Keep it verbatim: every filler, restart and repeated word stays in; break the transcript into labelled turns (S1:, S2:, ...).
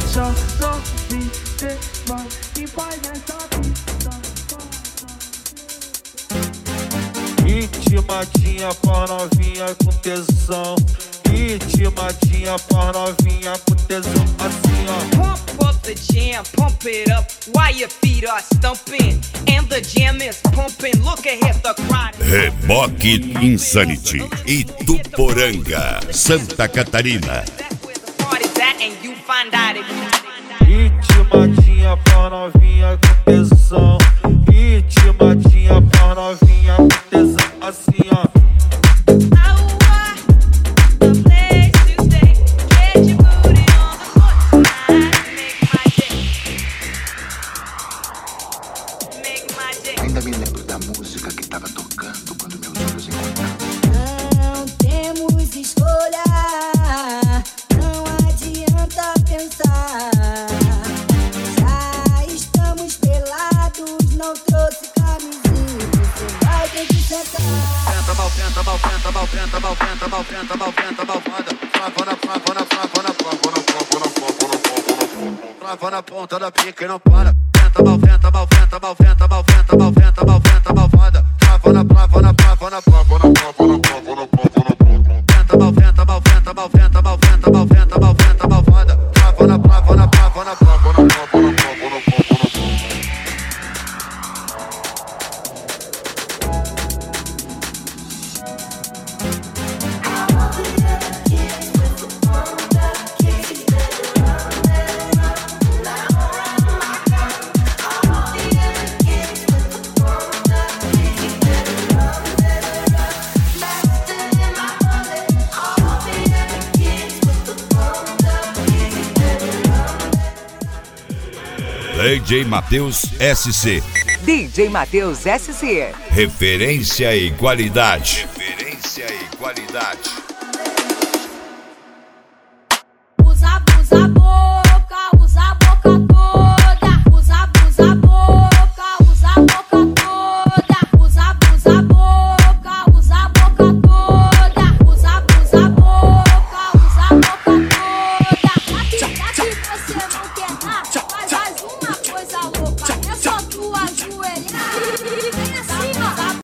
S1: Só, só você vai e faz essa pista.
S2: Intimadinha pra novinha com tesão. Intimadinha pra novinha com tesão. Assim ó.
S3: Pump up the jam, pump it up while your feet are stumping. And the jam is pumping, look ahead the crowd.
S4: Reboque Insanity, Ituporanga, Santa Catarina.
S2: Intimadinha pra novinha com tesão. Intimadinha pra novinha com tesão. Assim ó.
S5: Ainda me lembro da música que tava tocando quando meus olhos encontraram.
S6: Não temos escolha, não adianta pensar. Já estamos pelados, não trouxe camisinha. Você vai ter que sentar.
S5: Tenta, mal, tenta, mal, tenta, mal, tenta, mal, tenta, mal, tenta, mal, tenta, malvada. Trava na, trava na, trava na, trava na, trava na, trava na, trava na, trava na ponta da pica e não para. Tenta, mal, tenta, mal, tenta, mal, tenta, mal, tenta, mal, tenta, mal, tenta, malvada. Trava na, trava na, trava na, trava na, trava na, trava na, trava na. Tenta, mal, tenta, mal, tenta, mal, tenta, mal, tenta, mal, tenta, mal, tenta, malvada. Trava na, trava na, trava na, trava na, trava na, trava na, trava na.
S4: D J Matheus S C.
S7: D J Matheus S C.
S4: Referência e qualidade. Referência e qualidade.